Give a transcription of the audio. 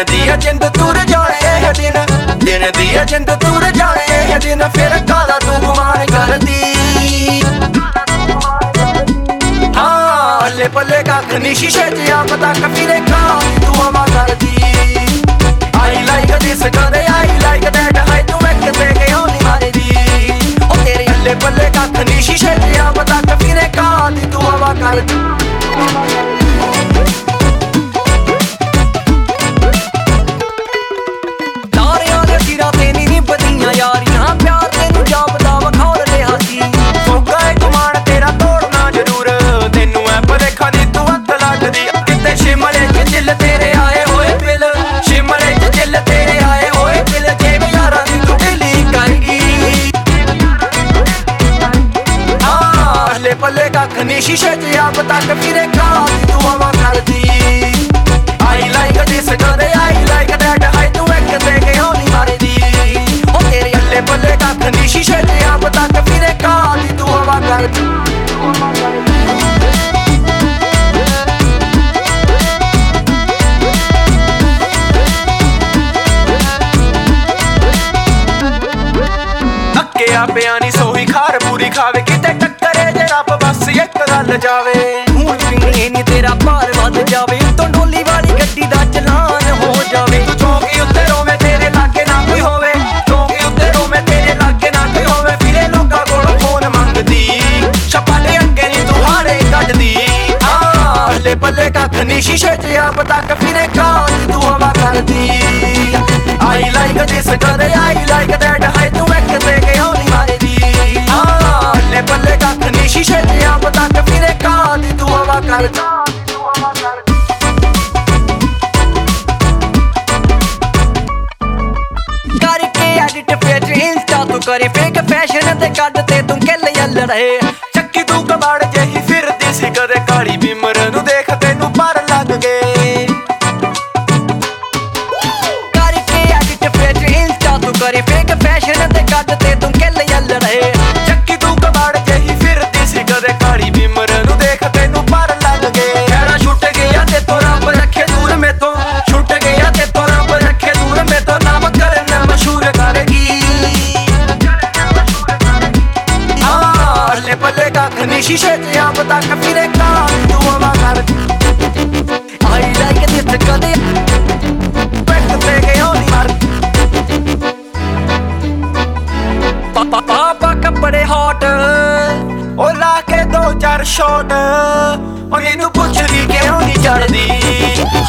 दिन दी जिंद तूर जाने है दिन दी जिंद तूर जाने है दिन फिर काला तू गुमान कर दी। हाँ हले पल्ले कख नी शीशे च आ पता कफी ने खा तू हवा कर दी। आई लाइक दिस कदे आई लाइक दैट हाई तू एक ते के होनी मारी दी। ओ तेरे हले पल्ले कख नी शीशे च आ पता कफी ने खा तू हवा कर दी। पल्ले कख नी शीशे च आ पता कफी ने खा तू हवा कर दी। आई लाइक दिस कदे आई लाइक दैट हाई तू एक ते के होनी मारी दी। ओ तेरे हले पल्ले कख नी शीशे च आ पता कफी ने खा तू हवा कर दी। अक्के पिया नी सोही खार पूरी खावे किते टक्करे जे रब बस एक गल जावे। हूं पिंगे नी तेरा भार वध जावे तो डोली वाली गड्डी दा चलान हो जावे। तू चौकी उत्ते रोवे तेरे लागे ना कोई होवे चौकी उत्ते रोवे तेरे लागे ना कोई होवे। फिरे लोकां कोलों फोन मंगदी छपाले अग्गे नी तू हारे कड्डदी। हाँ हले पल्ले कख नी शीशे च आ पता कफी ने खा तू हवा कर दी। आई लाइक दिस कदे आई लाइक दैट हाई तू एक ते के होनी मारी दी। हाँ हले पल्ले कख नी शीशे च आ पता कफी ने खा तू हवा कर दी। करके एडिट पेज इंस्टा तू करे फेक फैशन ते कद ते तू किल यल रहे। चक्की तू कबाड़ जही फिरदी सी कदे काली बिमर नू देख तेनू पर लग गए। करके एडिट पेज इंस्टा तू करे फेक फैशन ते कद ते तू किल यल रहे। चक्की तू कबाड़ जही फिरदी सी कदे काली बिमर नू देख तेनू पर लग गए। कहना छुट गया ते तो रब रखे दूर में तो छुट गया ते तो रब रखे दूर में तो नाम करना मशहूर करेगी। हाँ हले पल्ले कख नी शीशे च आ पता कफी ने खा तू हवा कर दी। आई लाइक दिस कदे बैठ ते के होनी मार पापा कपड़े हॉट ओ ला के 2-4 शॉट और इनू पुछ दी के होनी चढ़दी।